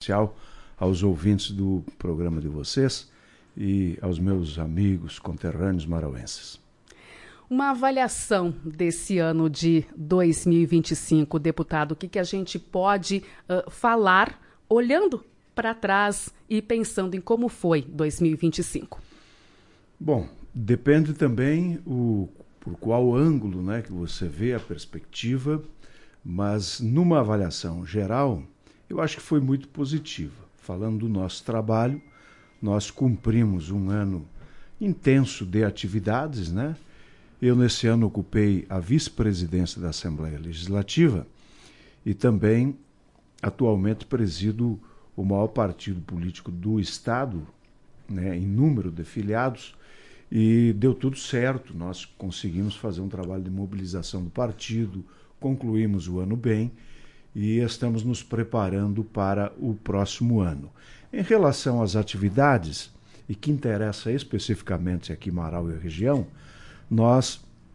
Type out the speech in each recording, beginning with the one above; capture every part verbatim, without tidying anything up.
especial aos ouvintes do programa de vocês e aos meus amigos conterrâneos marauenses. Uma avaliação desse ano de dois mil e vinte e cinco, deputado, o que, que a gente pode uh, falar olhando para trás e pensando em como foi dois mil e vinte e cinco? Bom, depende também o, por qual ângulo, né, que você vê a perspectiva, mas numa avaliação geral, eu acho que foi muito positiva. Falando do nosso trabalho, nós cumprimos um ano intenso de atividades, né? Eu, nesse ano, ocupei a vice-presidência da Assembleia Legislativa e também, atualmente, presido o maior partido político do Estado, né, em número de filiados, e deu tudo certo. Nós conseguimos fazer um trabalho de mobilização do partido, concluímos o ano bem e estamos nos preparando para o próximo ano. Em relação às atividades, e que interessa especificamente aqui Marau e a região, nós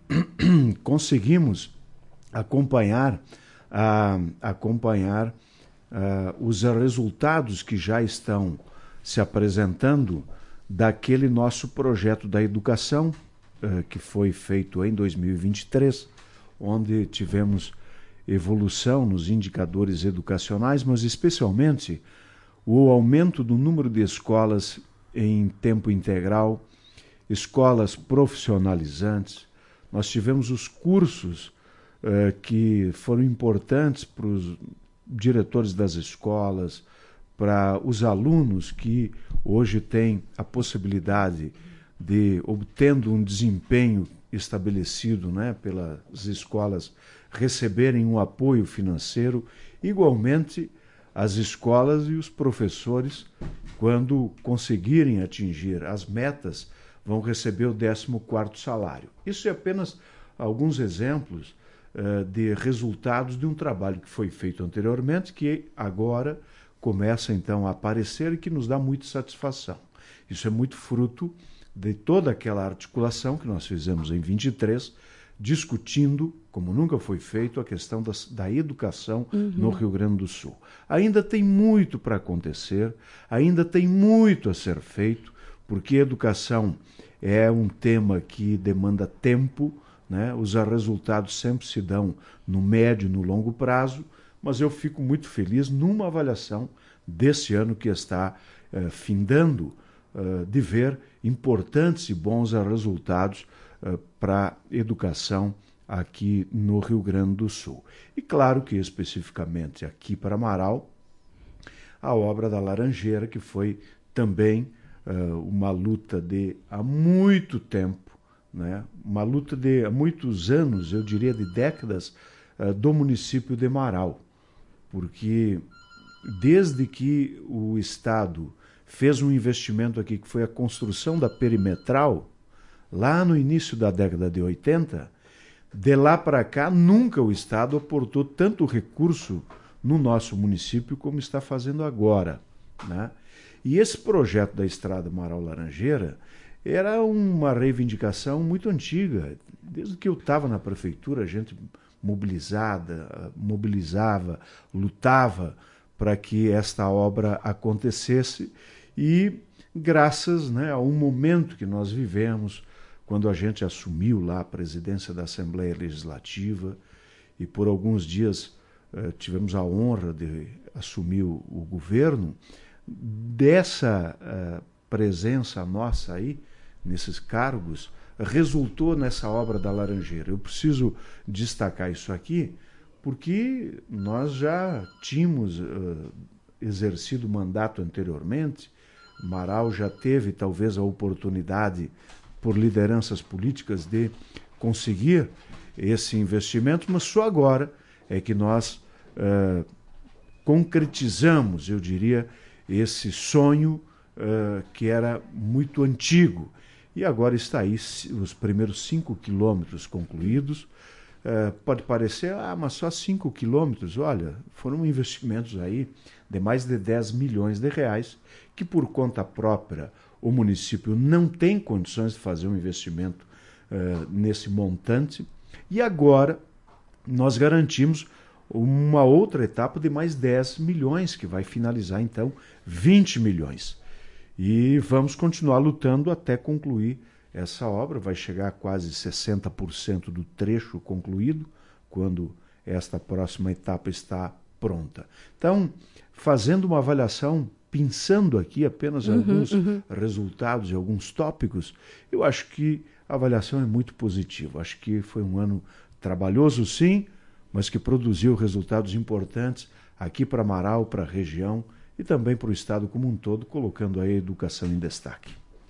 conseguimos acompanhar, uh, acompanhar uh, os resultados que já estão se apresentando daquele nosso projeto da educação, uh, que foi feito em dois mil e vinte e três, onde tivemos evolução nos indicadores educacionais, mas especialmente o aumento do número de escolas em tempo integral, escolas profissionalizantes. Nós tivemos os cursos uh, que foram importantes para os diretores das escolas, para os alunos que hoje têm a possibilidade de, obtendo um desempenho estabelecido, né, pelas escolas, receberem um apoio financeiro. Igualmente, as escolas e os professores, quando conseguirem atingir as metas, vão receber o décimo quarto salário. Isso é apenas alguns exemplos uh, de resultados de um trabalho que foi feito anteriormente, que agora começa então a aparecer e que nos dá muita satisfação. Isso é muito fruto de toda aquela articulação que nós fizemos em vinte e três, discutindo, como nunca foi feito, a questão das, da educação uhum. no Rio Grande do Sul. Ainda tem muito para acontecer, ainda tem muito a ser feito, porque educação é um tema que demanda tempo, né? Os resultados sempre se dão no médio e no longo prazo, mas eu fico muito feliz numa avaliação desse ano que está eh, findando, eh, de ver importantes e bons resultados eh, para a educação aqui no Rio Grande do Sul. E claro que especificamente aqui para Marau, a obra da Laranjeira, que foi também uh, uma luta de há muito tempo, né? Uma luta de há muitos anos, eu diria de décadas, uh, do município de Marau, porque desde que o Estado fez um investimento aqui, que foi a construção da perimetral, lá no início da década de oitenta, de lá para cá, nunca o Estado aportou tanto recurso no nosso município como está fazendo agora, né? E esse projeto da Estrada Marau-Laranjeira era uma reivindicação muito antiga. Desde que eu estava na prefeitura, a gente mobilizada, mobilizava, lutava para que esta obra acontecesse e graças, né, a um momento que nós vivemos, quando a gente assumiu lá a presidência da Assembleia Legislativa e por alguns dias eh, tivemos a honra de assumir o, o governo, dessa eh, presença nossa aí, nesses cargos, resultou nessa obra da Laranjeira. Eu preciso destacar isso aqui porque nós já tínhamos uh, exercido mandato anteriormente. Marau já teve talvez a oportunidade, por lideranças políticas, de conseguir esse investimento, mas só agora é que nós uh, concretizamos, eu diria, esse sonho uh, que era muito antigo. E agora está aí os primeiros cinco quilômetros concluídos. Uh, pode parecer, ah, mas só cinco quilômetros. Olha, foram investimentos aí de mais de dez milhões de reais, que por conta própria o município não tem condições de fazer um investimento uh, nesse montante. E agora nós garantimos uma outra etapa de mais dez milhões, que vai finalizar então vinte milhões. E vamos continuar lutando até concluir essa obra, vai chegar a quase sessenta por cento do trecho concluído, quando esta próxima etapa está pronta. Então, fazendo uma avaliação, pensando aqui apenas em uhum, alguns uhum. resultados e alguns tópicos, eu acho que a avaliação é muito positiva. Acho que foi um ano trabalhoso, sim, mas que produziu resultados importantes aqui para Amaral, para a região e também para o estado como um todo, colocando a educação em destaque.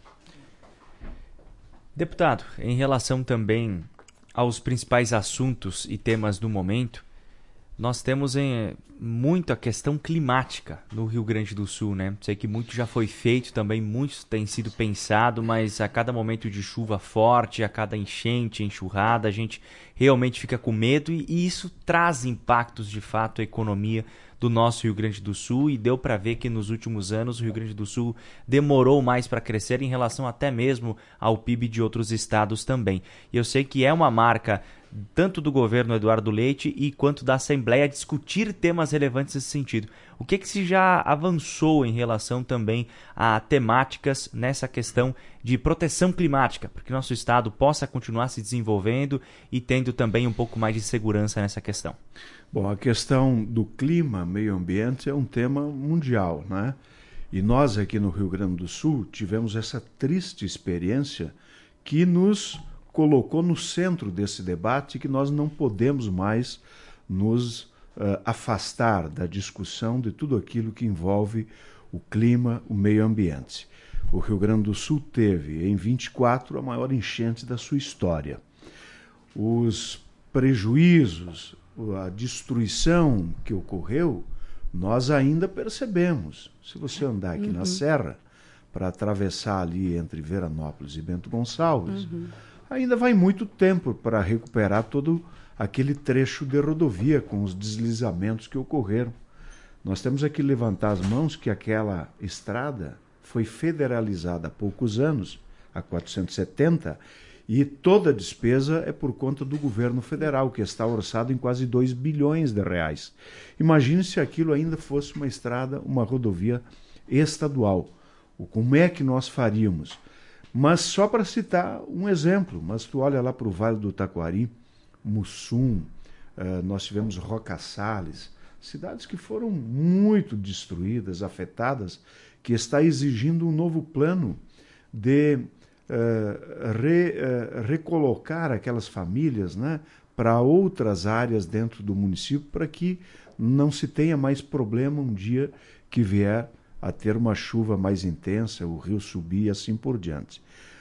Deputado, em relação também aos principais assuntos e temas do momento, nós temos em, muito a questão climática no Rio Grande do Sul, né? Sei que muito já foi feito também, muito tem sido pensado, mas a cada momento de chuva forte, a cada enchente, enxurrada, a gente realmente fica com medo e, e isso traz impactos de fato à economia do nosso Rio Grande do Sul, e deu para ver que nos últimos anos o Rio Grande do Sul demorou mais para crescer em relação até mesmo ao P I B de outros estados também. E eu sei que é uma marca tanto do governo Eduardo Leite e quanto da Assembleia discutir temas relevantes nesse sentido. O que que se já avançou em relação também a temáticas nessa questão de proteção climática, para que nosso estado possa continuar se desenvolvendo e tendo também um pouco mais de segurança nessa questão? Bom, a questão do clima, meio ambiente, é um tema mundial, né? E nós aqui no Rio Grande do Sul tivemos essa triste experiência que nos colocou no centro desse debate, que nós não podemos mais nos uh, afastar da discussão de tudo aquilo que envolve o clima, o meio ambiente. O Rio Grande do Sul teve, em vinte e quatro, a maior enchente da sua história. Os prejuízos, a destruição que ocorreu, nós ainda percebemos. Se você andar aqui uhum. na Serra, para atravessar ali entre Veranópolis e Bento Gonçalves, uhum. ainda vai muito tempo para recuperar todo aquele trecho de rodovia com os deslizamentos que ocorreram. Nós temos aqui que levantar as mãos que aquela estrada foi federalizada há poucos anos, há quatrocentos e setenta, e toda a despesa é por conta do governo federal, que está orçado em quase dois bilhões de reais. Imagine se aquilo ainda fosse uma estrada, uma rodovia estadual. Como é que nós faríamos? Mas só para citar um exemplo, mas tu olha lá para o Vale do Taquari, Mussum, uh, nós tivemos Roca Salles, cidades que foram muito destruídas, afetadas, que está exigindo um novo plano de uh, re, uh, recolocar aquelas famílias, né, para outras áreas dentro do município, para que não se tenha mais problema um dia que vier a ter uma chuva mais intensa, o rio subir e assim por diante.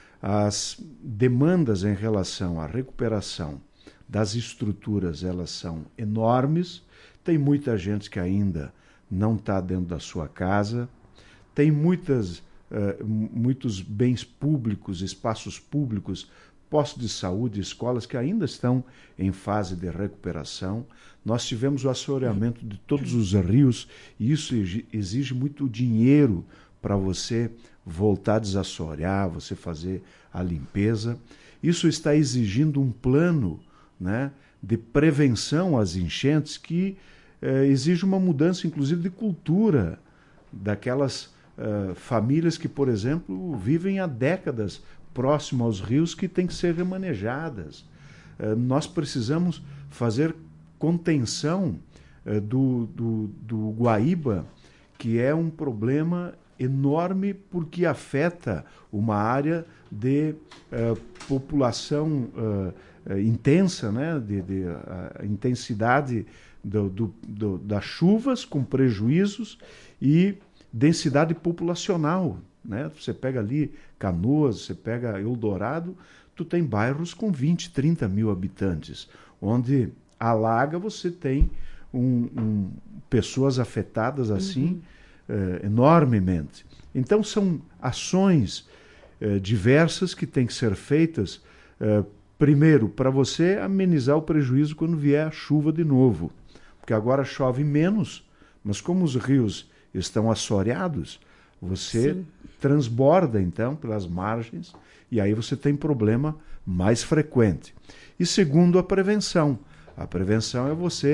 As demandas em relação à recuperação das estruturas, elas são enormes. Tem muita gente que ainda não está dentro da sua casa, tem muitas, uh, muitos bens públicos, espaços públicos, postos de saúde, escolas que ainda estão em fase de recuperação. Nós tivemos o assoreamento de todos os rios e isso exige muito dinheiro para você voltar a desassorear, você fazer a limpeza. Isso está exigindo um plano, né, de prevenção às enchentes que eh, exige uma mudança, inclusive, de cultura daquelas eh, famílias que, por exemplo, vivem há décadas próximo aos rios que têm que ser remanejadas. Eh, nós precisamos fazer contenção eh, do, do, do Guaíba, que é um problema enorme porque afeta uma área de uh, população uh, uh, intensa, né? de, de uh, intensidade do, do, do, das chuvas com prejuízos e densidade populacional. Né? Você pega ali Canoas, você pega Eldorado, tu tem bairros com vinte, trinta mil habitantes, onde alaga, você tem um, um, pessoas afetadas assim, uhum. Uh, enormemente. Então são ações uh, diversas que têm que ser feitas, uh, primeiro, para você amenizar o prejuízo quando vier a chuva de novo, porque agora chove menos, mas como os rios estão assoreados, você Sim. transborda então pelas margens e aí você tem problema mais frequente. E segundo, a prevenção. A prevenção é você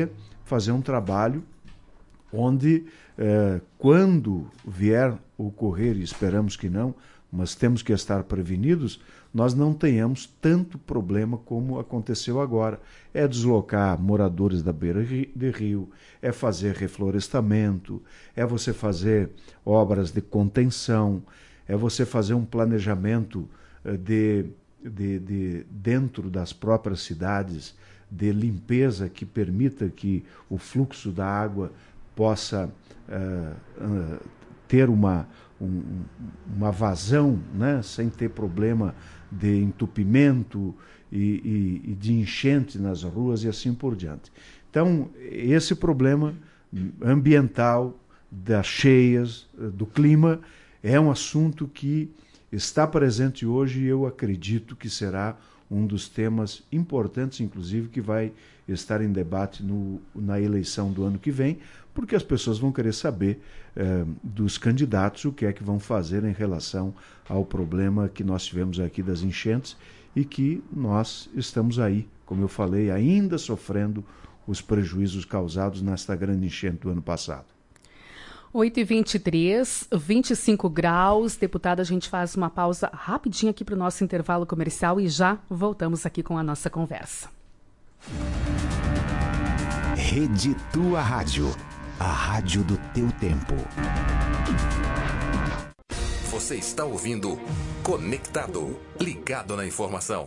fazer um trabalho onde, eh, quando vier ocorrer, e esperamos que não, mas temos que estar prevenidos, nós não tenhamos tanto problema como aconteceu agora. É deslocar moradores da beira de rio, é fazer reflorestamento, é você fazer obras de contenção, é você fazer um planejamento de, de, de dentro das próprias cidades, de limpeza que permita que o fluxo da água possa uh, uh, ter uma, um, uma vazão, né, sem ter problema de entupimento e, e, e de enchente nas ruas e assim por diante. Então, esse problema ambiental, das cheias, do clima, é um assunto que está presente hoje e eu acredito que será um dos temas importantes, inclusive, que vai estar em debate no, na eleição do ano que vem, porque as pessoas vão querer saber eh, dos candidatos o que é que vão fazer em relação ao problema que nós tivemos aqui das enchentes e que nós estamos aí, como eu falei, ainda sofrendo os prejuízos causados nesta grande enchente do ano passado. oito e vinte e três, vinte e cinco graus. Deputado, a gente faz uma pausa rapidinho aqui para o nosso intervalo comercial e já voltamos aqui com a nossa conversa. Rede Tua Rádio, a rádio do teu tempo. Você está ouvindo Conectado, ligado na informação.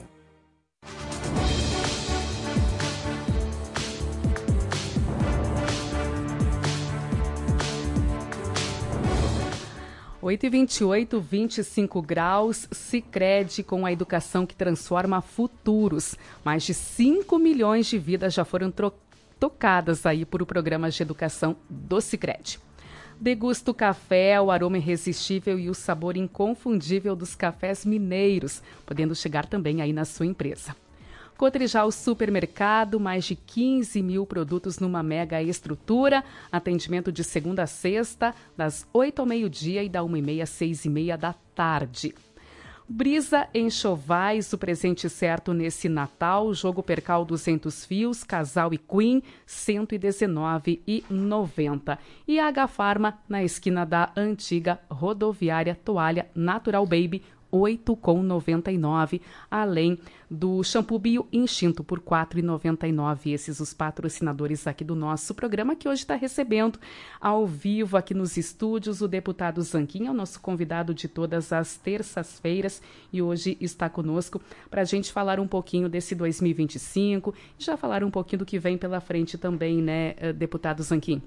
oito e vinte e oito, vinte e cinco graus, Sicredi, com a educação que transforma futuros. Mais de cinco milhões de vidas já foram tro- tocadas aí por programas de educação do Sicredi. Degusta o café, o aroma irresistível e o sabor inconfundível dos cafés mineiros, podendo chegar também aí na sua empresa. Cotrijal Supermercado, mais de quinze mil produtos numa mega estrutura, atendimento de segunda a sexta, das oito ao meio-dia e da uma e meia às seis e meia da tarde. Brisa Enxovais, o presente certo nesse Natal, jogo Percal duzentos fios, casal e queen, cento e dezenove reais e noventa centavos. E a H-Farma, na esquina da antiga rodoviária Toalha Natural Baby, oito reais e noventa e nove centavos, além do shampoo Bio Instinto por quatro reais e noventa e nove centavos. Esses os patrocinadores aqui do nosso programa, que hoje está recebendo ao vivo aqui nos estúdios o deputado Zanquim, é o nosso convidado de todas as terças-feiras e hoje está conosco para a gente falar um pouquinho desse dois mil e vinte e cinco e já falar um pouquinho do que vem pela frente também, né, deputado Zanquim?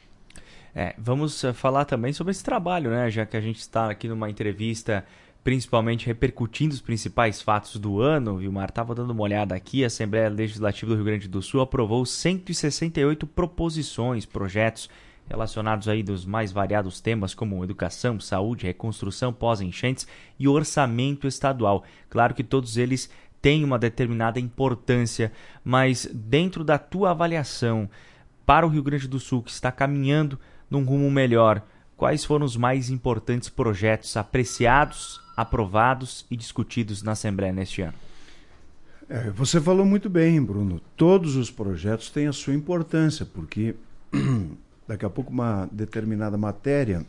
É, vamos falar também sobre esse trabalho, né, já que a gente está aqui numa entrevista principalmente repercutindo os principais fatos do ano. Vilmar, estava dando uma olhada aqui, a Assembleia Legislativa do Rio Grande do Sul aprovou cento e sessenta e oito proposições, projetos relacionados aí dos mais variados temas como educação, saúde, reconstrução pós-enchentes e orçamento estadual. Claro que todos eles têm uma determinada importância, mas dentro da tua avaliação para o Rio Grande do Sul, que está caminhando num rumo melhor, quais foram os mais importantes projetos apreciados, aprovados e discutidos na Assembleia neste ano? É, você falou muito bem, Bruno. Todos os projetos têm a sua importância, porque daqui a pouco uma determinada matéria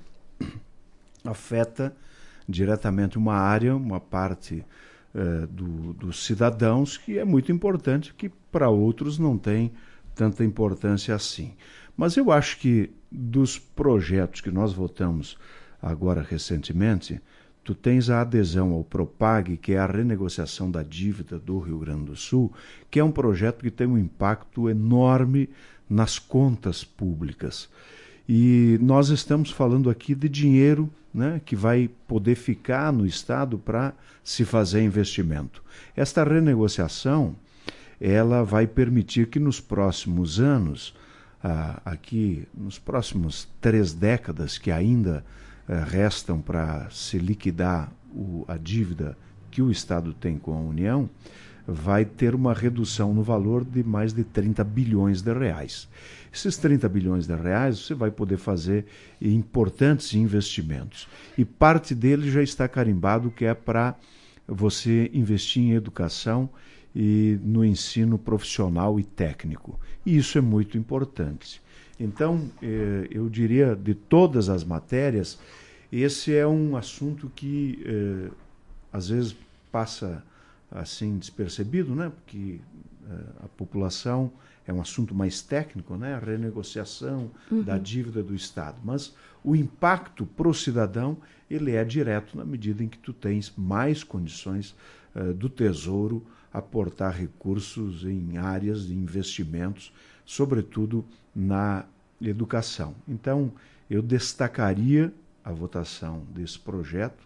afeta diretamente uma área, uma parte é, do, dos cidadãos, que é muito importante, que para outros não tem tanta importância assim. Mas eu acho que dos projetos que nós votamos agora recentemente, tu tens a adesão ao Propag, que é a renegociação da dívida do Rio Grande do Sul, que é um projeto que tem um impacto enorme nas contas públicas. E nós estamos falando aqui de dinheiro, né, que vai poder ficar no Estado para se fazer investimento. Esta renegociação, ela vai permitir que nos próximos anos, ah, aqui nos próximos três décadas que ainda restam para se liquidar o, a dívida que o Estado tem com a União, vai ter uma redução no valor de mais de trinta bilhões de reais. Esses trinta bilhões de reais você vai poder fazer importantes investimentos. E parte dele já está carimbado, que é para você investir em educação e no ensino profissional e técnico. E isso é muito importante. Então, eh, eu diria, de todas as matérias, esse é um assunto que eh, às vezes passa assim despercebido, né? Porque eh, a população é um assunto mais técnico, né? A renegociação uhum. da dívida do Estado. Mas o impacto para o cidadão, ele é direto na medida em que tu tens mais condições eh, do Tesouro aportar recursos em áreas de investimentos, sobretudo na educação. Então, eu destacaria a votação desse projeto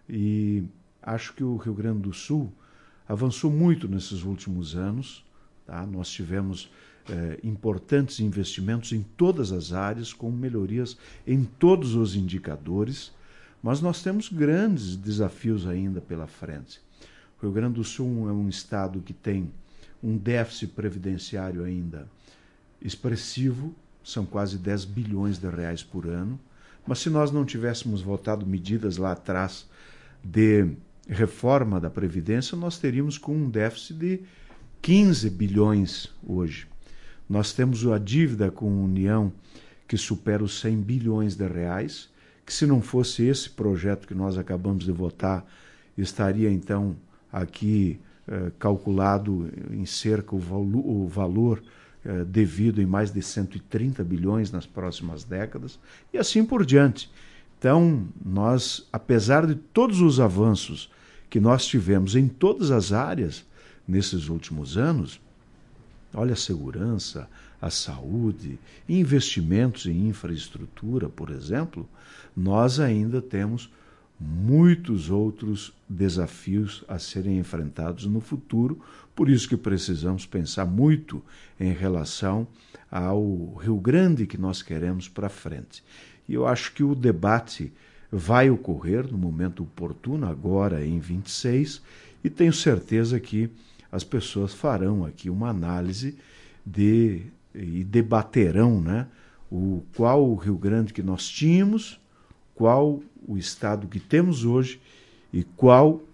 e acho que o Rio Grande do Sul avançou muito nesses últimos anos. Tá? Nós tivemos eh, importantes investimentos em todas as áreas, com melhorias em todos os indicadores, mas nós temos grandes desafios ainda pela frente. O Rio Grande do Sul é um estado que tem um déficit previdenciário ainda expressivo, são quase dez bilhões de reais por ano, mas se nós não tivéssemos votado medidas lá atrás de reforma da Previdência, nós teríamos com um déficit de quinze bilhões hoje. Nós temos a dívida com a União que supera os cem bilhões de reais, que se não fosse esse projeto que nós acabamos de votar, estaria então aqui eh, calculado em cerca o, valo, o valor eh, devido em mais de cento e trinta bilhões nas próximas décadas, e assim por diante. Então, nós, apesar de todos os avanços que nós tivemos em todas as áreas nesses últimos anos, olha a segurança, a saúde, investimentos em infraestrutura, por exemplo, nós ainda temos muitos outros desafios a serem enfrentados no futuro, por isso que precisamos pensar muito em relação ao Rio Grande que nós queremos para frente. E eu acho que o debate vai ocorrer no momento oportuno, agora em vinte e seis, e tenho certeza que as pessoas farão aqui uma análise de, e debaterão, né, o, qual o Rio Grande que nós tínhamos, qual o estado que temos hoje e qual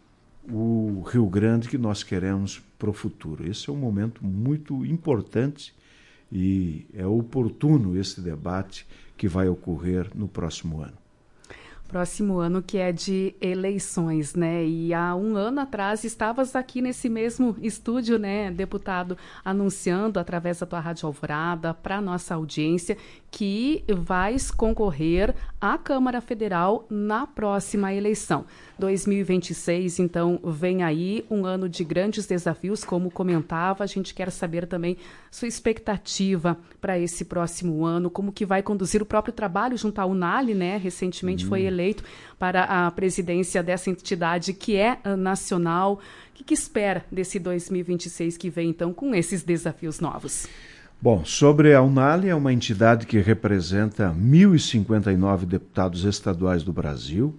o Rio Grande que nós queremos para o futuro. Esse é um momento muito importante e é oportuno esse debate que vai ocorrer no próximo ano. Próximo ano que é de eleições, né? E há um ano atrás estavas aqui nesse mesmo estúdio, né, deputado, anunciando através da tua Rádio Alvorada para a nossa audiência que vais concorrer à Câmara Federal na próxima eleição. dois mil e vinte e seis, então, vem aí um ano de grandes desafios, como comentava. A gente quer saber também sua expectativa para esse próximo ano, como que vai conduzir o próprio trabalho junto à Unali, né? Recentemente hum. foi eleito para a presidência dessa entidade que é nacional. O que, que espera desse dois mil e vinte e seis que vem, então, com esses desafios novos? Bom, sobre a Unali, é uma entidade que representa mil e cinquenta e nove deputados estaduais do Brasil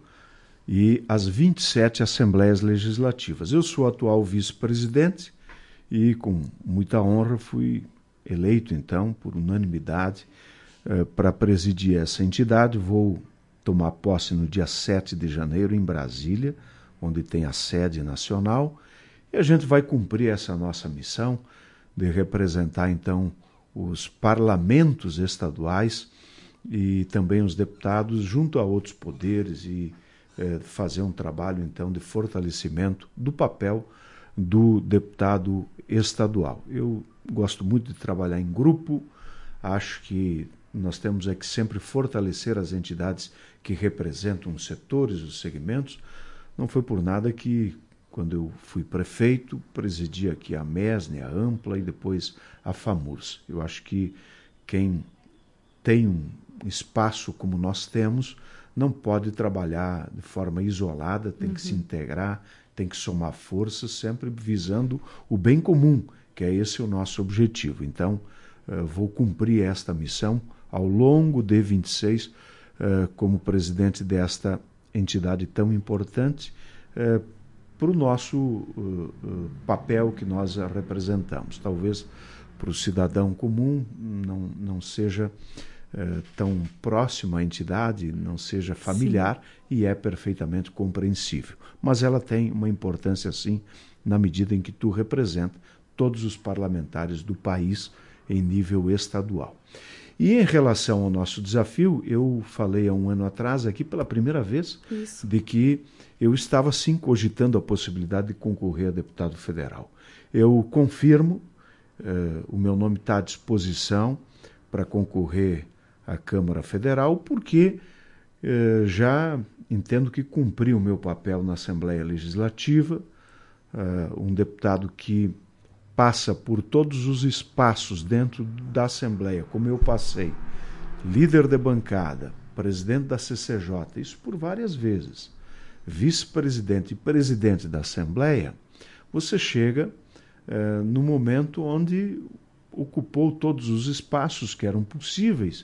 e as vinte e sete assembleias legislativas. Eu sou atual vice-presidente e, com muita honra, fui eleito, então, por unanimidade, eh, para presidir essa entidade. Vou tomar posse no dia sete de janeiro, em Brasília, onde tem a sede nacional, e a gente vai cumprir essa nossa missão de representar, então, os parlamentos estaduais e também os deputados junto a outros poderes e eh, fazer um trabalho, então, de fortalecimento do papel do deputado estadual. Eu gosto muito de trabalhar em grupo, acho que nós temos é que sempre fortalecer as entidades que representam os setores, os segmentos. Não foi por nada que, quando eu fui prefeito, presidi aqui a MESNE, a Ampla e depois a FAMURS. Eu acho que quem tem um espaço como nós temos não pode trabalhar de forma isolada, tem uhum. que se integrar, tem que somar forças, sempre visando o bem comum, que é esse o nosso objetivo. Então, uh, vou cumprir esta missão ao longo de vinte e seis, uh, como presidente desta entidade tão importante, uh, para o nosso uh, uh, papel que nós representamos. Talvez para o cidadão comum não, não seja uh, tão próximo à entidade, não seja familiar, sim, e é perfeitamente compreensível. Mas ela tem uma importância, sim, na medida em que tu representa todos os parlamentares do país em nível estadual. E em relação ao nosso desafio, eu falei há um ano atrás aqui pela primeira vez Isso. de que eu estava sim cogitando a possibilidade de concorrer a deputado federal. Eu confirmo, eh, o meu nome está à disposição para concorrer à Câmara Federal, porque eh, já entendo que cumpri o meu papel na Assembleia Legislativa, eh, um deputado que passa por todos os espaços dentro da Assembleia, como eu passei, líder de bancada, presidente da C C J, isso por várias vezes, vice-presidente e presidente da Assembleia, você chega eh, no momento onde ocupou todos os espaços que eram possíveis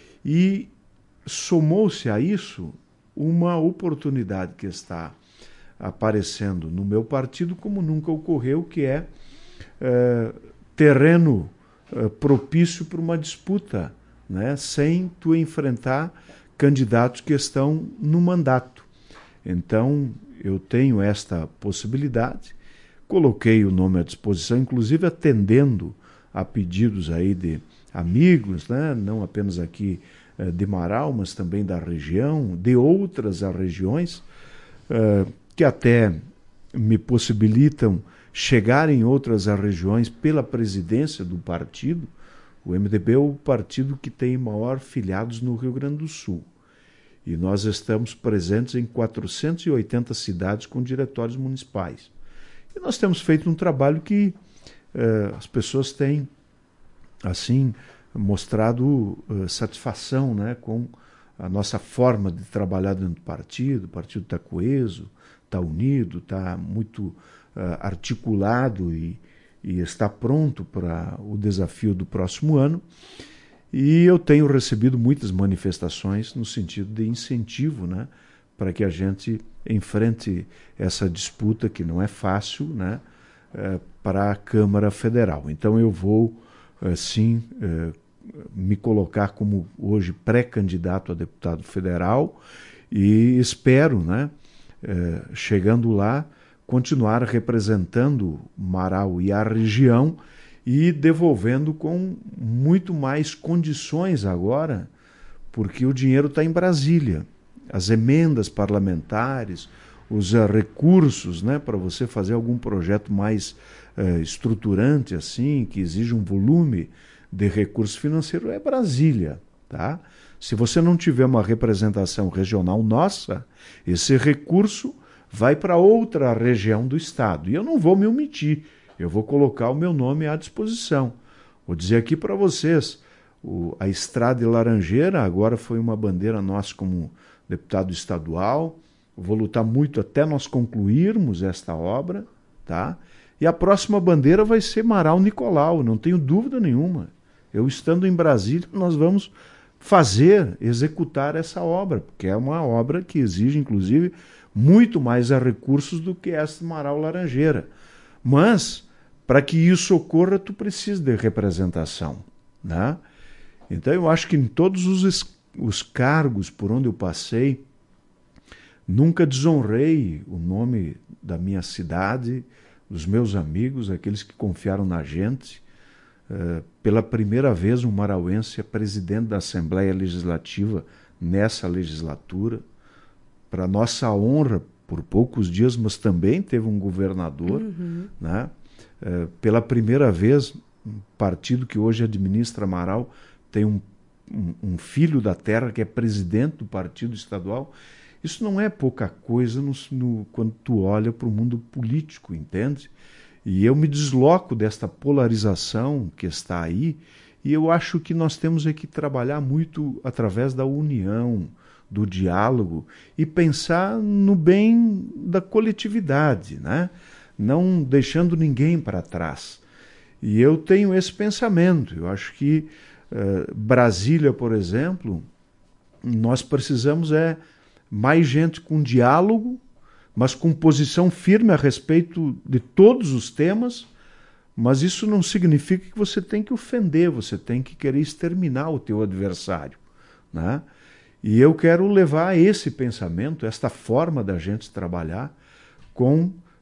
e somou-se a isso uma oportunidade que está aparecendo no meu partido como nunca ocorreu, que é Uh, terreno uh, propício para uma disputa, né, sem tu enfrentar candidatos que estão no mandato. Então, eu tenho esta possibilidade, coloquei o nome à disposição, inclusive atendendo a pedidos aí de amigos, né, não apenas aqui uh, de Marau, mas também da região, de outras regiões, uh, que até me possibilitam chegar em outras regiões pela presidência do partido. O M D B é o partido que tem maior filiados no Rio Grande do Sul. E nós estamos presentes em quatrocentas e oitenta cidades com diretórios municipais. E nós temos feito um trabalho que eh, as pessoas têm, assim, mostrado eh, satisfação, né, com a nossa forma de trabalhar dentro do partido. O partido está coeso, está unido, está muito Uh, articulado e, e está pronto para o desafio do próximo ano. E eu tenho recebido muitas manifestações no sentido de incentivo, né, para que a gente enfrente essa disputa que não é fácil, né, uh, para a Câmara Federal. Então eu vou, uh, sim, uh, me colocar como hoje pré-candidato a deputado federal e espero, né, uh, chegando lá, continuar representando Marau e a região e devolvendo com muito mais condições agora, porque o dinheiro está em Brasília. As emendas parlamentares, os uh, recursos, né, para você fazer algum projeto mais uh, estruturante, assim, que exige um volume de recurso financeiro, é Brasília. Tá? Se você não tiver uma representação regional nossa, esse recurso vai para outra região do estado. E eu não vou me omitir, eu vou colocar o meu nome à disposição. Vou dizer aqui para vocês, o, a Estrada de Laranjeira agora foi uma bandeira nossa como deputado estadual. Vou lutar muito até nós concluirmos esta obra, tá? E a próxima bandeira vai ser Marau Nicolau, não tenho dúvida nenhuma. Eu estando em Brasília, nós vamos fazer, executar essa obra, porque é uma obra que exige, inclusive, muito mais a recursos do que esta Marau Laranjeira. Mas, para que isso ocorra, tu precisa de representação, né? Então, eu acho que em todos os, os cargos por onde eu passei, nunca desonrei o nome da minha cidade, dos meus amigos, aqueles que confiaram na gente. Uh, pela primeira vez, um marauense é presidente da Assembleia Legislativa nessa legislatura. Para nossa honra, por poucos dias, mas também teve um governador, uhum. né? Uh, pela primeira vez, um partido que hoje administra Marau tem um, um, um filho da terra que é presidente do partido estadual. Isso não é pouca coisa no, no, quando tu olha para o mundo político, entende? E eu me desloco desta polarização que está aí, e eu acho que nós temos é que trabalhar muito através da união, do diálogo, e pensar no bem da coletividade, né? Não deixando ninguém para trás. E eu tenho esse pensamento. Eu acho que uh, Brasília, por exemplo, nós precisamos é mais gente com diálogo, mas com posição firme a respeito de todos os temas, mas isso não significa que você tem que ofender, você tem que querer exterminar o teu adversário, né? E eu quero levar esse pensamento, esta forma da gente trabalhar com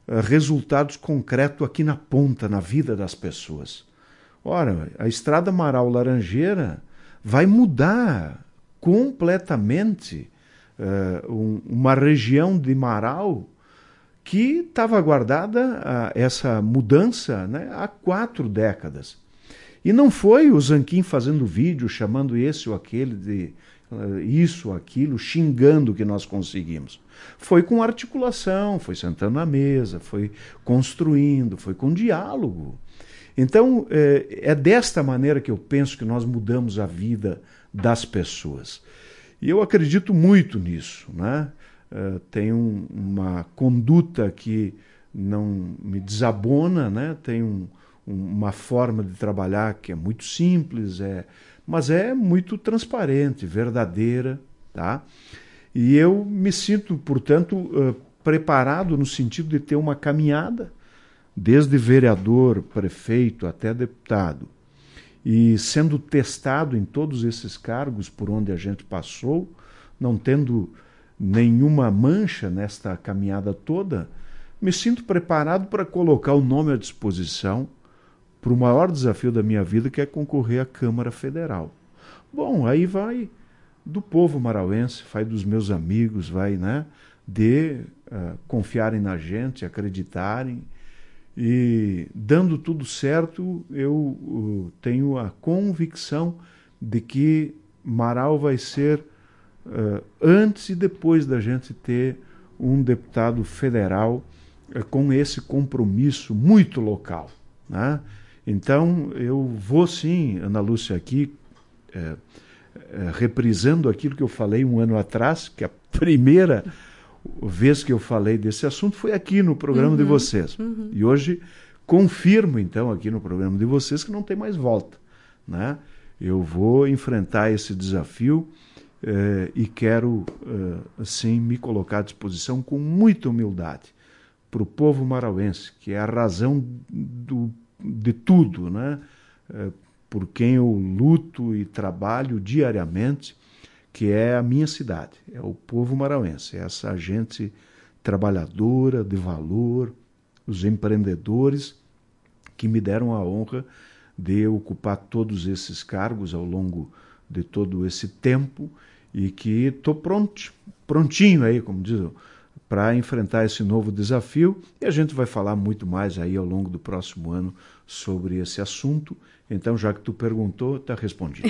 uh, resultados concretos aqui na ponta, na vida das pessoas. Ora, a Estrada Marau-Laranjeira vai mudar completamente uh, um, uma região de Marau que estava aguardada uh, essa mudança, né, há quatro décadas. E não foi o Zanquim fazendo vídeo, chamando esse ou aquele de uh, isso ou aquilo, xingando o que nós conseguimos. Foi com articulação, foi sentando na mesa, foi construindo, foi com diálogo. Então, é, é desta maneira que eu penso que nós mudamos a vida das pessoas. E eu acredito muito nisso, né? Uh, tenho um, uma conduta que não me desabona, né? Tenho um, um, uma forma de trabalhar que é muito simples, é, mas é muito transparente, verdadeira, tá? E eu me sinto, portanto, uh, preparado no sentido de ter uma caminhada, desde vereador, prefeito até deputado, e sendo testado em todos esses cargos por onde a gente passou, não tendo nenhuma mancha nesta caminhada toda, me sinto preparado para colocar o nome à disposição para o maior desafio da minha vida, que é concorrer à Câmara Federal. Bom, aí vai do povo marauense, vai dos meus amigos, vai, né, de uh, confiarem na gente, acreditarem, e dando tudo certo, eu uh, tenho a convicção de que Marau vai ser Uh, antes e depois da gente ter um deputado federal uh, com esse compromisso muito local, né? Então eu vou sim, Ana Lúcia, aqui uh, uh, reprisando aquilo que eu falei um ano atrás, que a primeira vez que eu falei desse assunto foi aqui no programa uhum, de vocês. Uhum. E hoje confirmo então aqui no programa de vocês que não tem mais volta, né? Eu vou enfrentar esse desafio Uh, e quero, uh, assim, me colocar à disposição com muita humildade para o povo marauense, que é a razão do, de tudo, né? Uh, por quem eu luto e trabalho diariamente, que é a minha cidade, é o povo marauense, é essa gente trabalhadora, de valor, os empreendedores que me deram a honra de ocupar todos esses cargos ao longo de todo esse tempo, e que estou pronto, prontinho aí, como diz, para enfrentar esse novo desafio. E a gente vai falar muito mais aí ao longo do próximo ano sobre esse assunto. Então, já que tu perguntou, está respondido.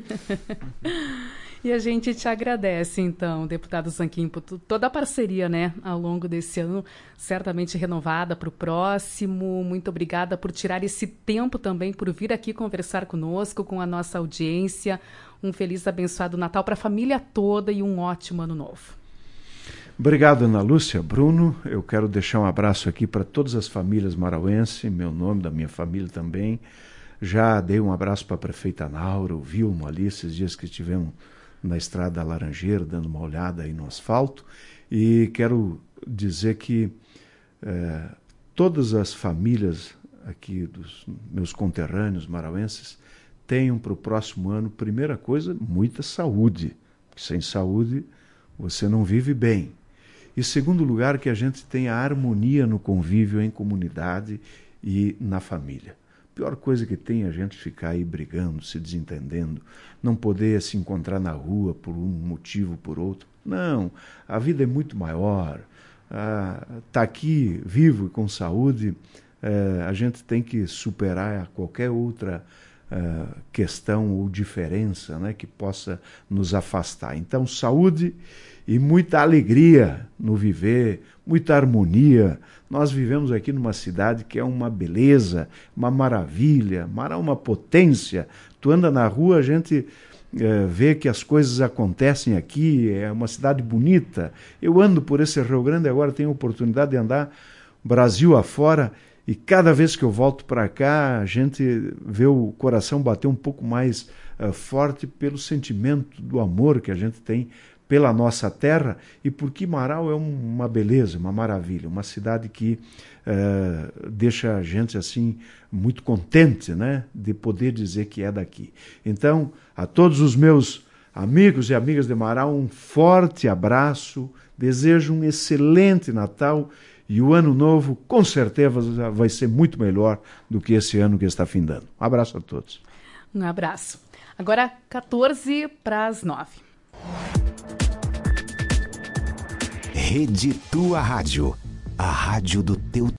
E a gente te agradece, então, deputado Zanquim, por toda a parceria, né, ao longo desse ano, certamente renovada para o próximo. Muito obrigada por tirar esse tempo também, por vir aqui conversar conosco, com a nossa audiência. Um feliz, abençoado Natal para a família toda e um ótimo ano novo. Obrigado, Ana Lúcia. Bruno, eu quero deixar um abraço aqui para todas as famílias marauenses, meu nome, da minha família também. Já dei um abraço para a prefeita Naura, o Vilmo ali, esses dias que estivemos na Estrada Laranjeira, dando uma olhada aí no asfalto. E quero dizer que eh, todas as famílias aqui dos meus conterrâneos marauenses tenham para o próximo ano, primeira coisa, muita saúde. Porque sem saúde você não vive bem. E segundo lugar, que a gente tenha harmonia no convívio em comunidade e na família. A pior coisa que tem é a gente ficar aí brigando, se desentendendo, não poder se encontrar na rua por um motivo ou por outro. Não, a vida é muito maior. Ah, tá aqui vivo e com saúde, eh, a gente tem que superar qualquer outra Uh, questão ou diferença, né, que possa nos afastar. Então, saúde e muita alegria no viver, muita harmonia. Nós vivemos aqui numa cidade que é uma beleza, uma maravilha, Marau é uma potência. Tu anda na rua, a gente uh, vê que as coisas acontecem aqui, é uma cidade bonita. Eu ando por esse Rio Grande agora, tenho a oportunidade de andar Brasil afora. E cada vez que eu volto para cá, a gente vê o coração bater um pouco mais uh, forte pelo sentimento do amor que a gente tem pela nossa terra e porque Marau é um, uma beleza, uma maravilha, uma cidade que uh, deixa a gente assim muito contente, né, de poder dizer que é daqui. Então, a todos os meus amigos e amigas de Marau, um forte abraço, desejo um excelente Natal e o ano novo, com certeza, vai ser muito melhor do que esse ano que está findando. Um abraço a todos. Um abraço. Agora, quatorze para as nove. Rede Tua Rádio, a rádio do teu